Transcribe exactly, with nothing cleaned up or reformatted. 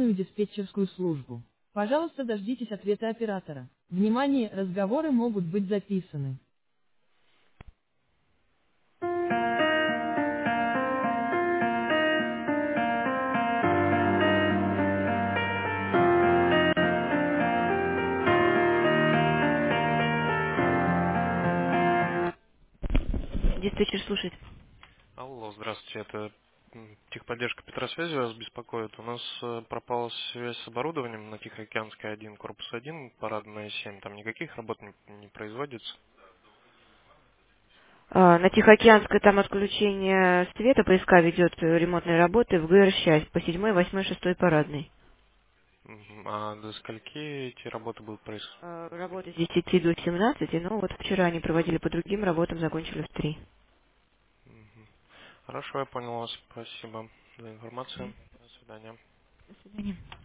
центральную диспетчерскую службу. Пожалуйста, дождитесь ответа оператора. Внимание, разговоры могут быть записаны. Диспетчер слушает. Алло, здравствуйте, это м, техподдержка Петросвязи вас беспокоит. У нас э, пропала связь с оборудованием на Тихоокеанской один, корпус один, парадная семь. Там никаких работ не, не производится. А, На Тихоокеанской там отключение света, ПСК ведет э, ремонтные работы в ГР «Счастье» по седьмой, восьмой, шестой парадной. Мгм. А до скольки эти работы будут происходить? А, Работа с десяти до семнадцати, но вот вчера они проводили по другим работам, закончили в три. Хорошо, я понял вас. Спасибо за информацию. До свидания. До свидания.